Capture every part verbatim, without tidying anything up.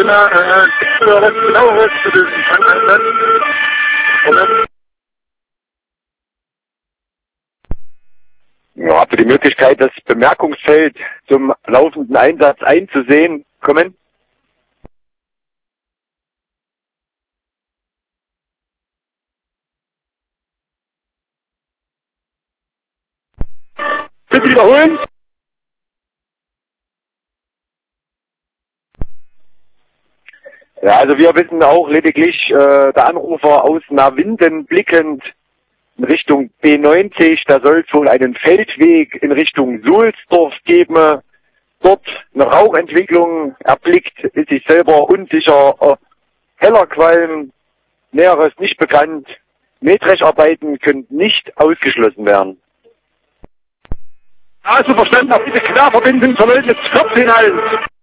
Schöner, äh, gibt es was genaueres zu diesem Tankeinsatz? Oder? Ja, habt ihr die Möglichkeit, das Bemerkungsfeld zum laufenden Einsatz einzusehen? Kommen? Bitte wiederholen? Ja, also wir wissen auch lediglich, äh, der Anrufer aus Navinden blickend in Richtung B neunzig, da soll es wohl einen Feldweg in Richtung Sulzdorf geben. Dort eine Rauchentwicklung erblickt, ist sich selber unsicher, äh, heller Qualm, Näheres nicht bekannt. Mähdrescharbeiten können nicht ausgeschlossen werden. Also verstanden, auf diese Querverbindung zur Leutnitz vierzehn eins.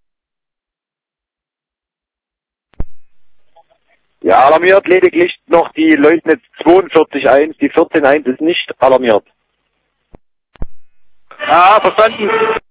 Ja, alarmiert lediglich noch die Leutnitz zweiundvierzig eins, die vierzehn eins ist nicht alarmiert. Ja, verstanden.